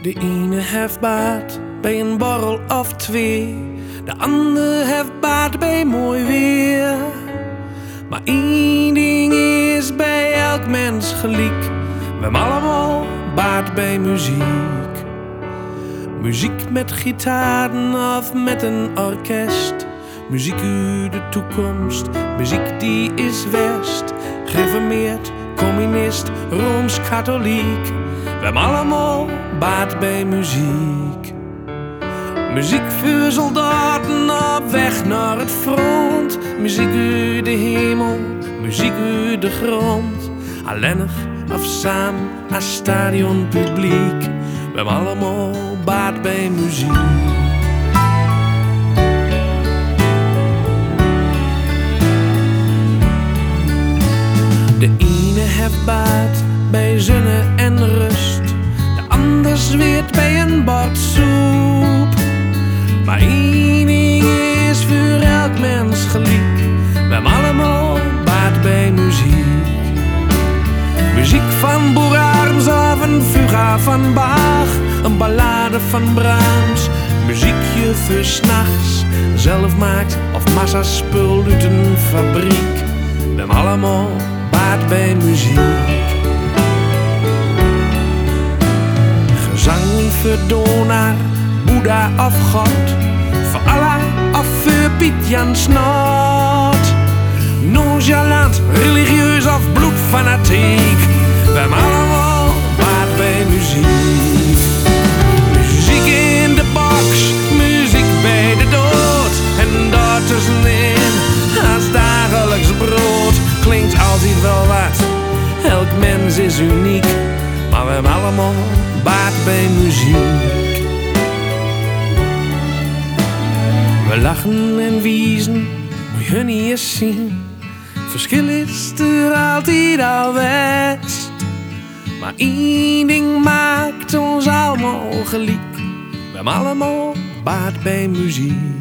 De ene heeft baat bij een borrel of twee, de ander heeft baat bij mooi weer. Maar één ding is bij elk mens gelijk: we hebben allemaal baat bij muziek. Muziek met gitaren of met een orkest. Muziek uit de toekomst, muziek die is West. Gereformeerd, communist, Rooms-katholiek. We hebben allemaal baat bij muziek. Muziek voor soldaten op weg naar het front. Muziek uit de hemel, muziek uit de grond. Alleenig of samen als stadionpubliek. We hebben allemaal baat bij muziek. De ene heeft baat bij zonne en rust, de ander zweert bij een bord soep. Maar één ding is voor elk mens gelijk: we hebben allemaal baat bij muziek. Muziek van Boer Arends of een fuga van Bach, een ballade van Brahms. Muziekje voor 's nachts, zelf maakt of massa spul uit een fabriek. We hebben allemaal baat bij muziek. Gezang voor Donar, Boeddha of God, voor Allah of voor Piet Jan Snot. Nonchalant, religieus of bloedfanatiek, we hebben allemaal baat bij muziek. Muziek in de box, muziek bij de dood. En daartussenin, als dagelijks brood, klinkt altijd wel wat. Elk mens is uniek, maar we hebben allemaal baat bij muziek. We lachen en wiezen, moet je niet eens zien. Verschil is er altijd al best. Maar één ding maakt ons allemaal gelijk: we hebben allemaal baat bij muziek.